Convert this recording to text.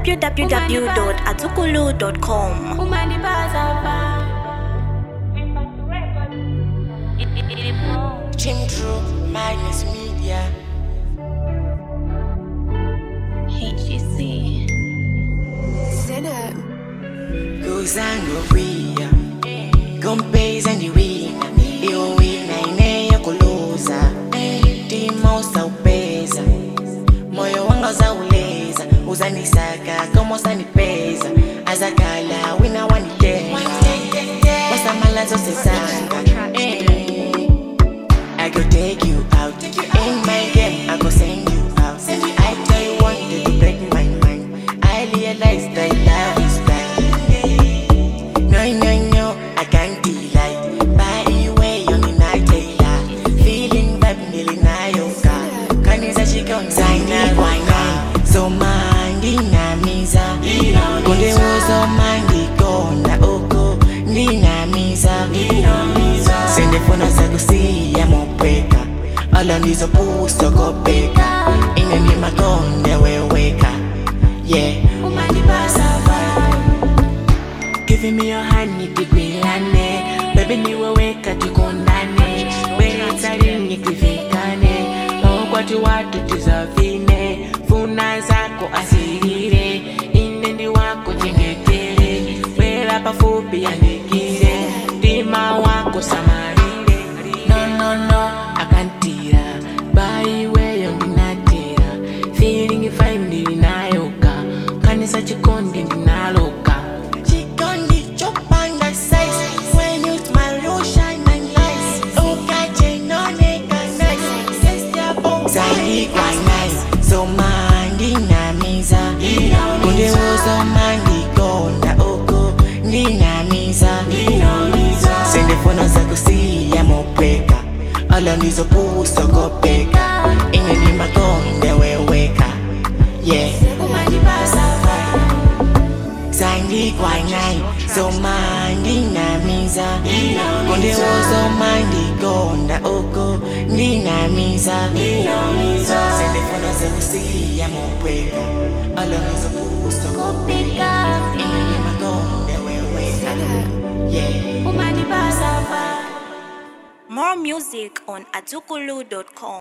www.azukulu.com. Jim Drew, Magnus Media. HGC. Zenab. Goes and go free. Gumpes and the winner. You win, I never closer. Timo saupeza. Moyo wangu zauleza. Uzanisaka, como sanipeza. Azakala, wina wanitega. Wasamala zose sanga. I go take you out. In my game, I go send you out. I tell you one day to break my mind. I realize that love is blind. No, I can't deny. By the way, you're in a tailor. Feeling vibe, nearly nayoka. Kaniza chicken, zaina, wine. So mangi na miza. Kunde uzo mangi kona oko. Nina miza. Sende fona zagusi ya mopeka. Ala ndizo pusto kopeka. Ine ni makonde weweka. Yeah. Giving me your honey, tupilane. Baby niweweka tukondane. Wewe tarini kifikane. Kwa tu watu tuzavine. Funa zako asirire. Inendi wako jengetele. Wela pafupi andikire. Dima wako samarire. No, I can't tira. By way on dinatira. Feeling if I'm nayoka. Kanisa chikondi dinaloka. Chikondi chopanga size. When you smile you shine and nice. Ukache no nega nice. Sister boom. Zani kwa nice. So mangi na miza. Kunde uzo mangi kona oko. Nina miza. Sende fono zako siya mopeka. Ala ndizo pusto kopeka. Inye ni makonde weweka. Yeah. Zangi kwa nai. So mangi na miza. Kunde uzo mangi konda oko. Nina miza. Sende fono zako siya mopeka. Ala ndizo pusto kopeka. Inye ni makonde weweka. Yeah. More music on azukulu.com.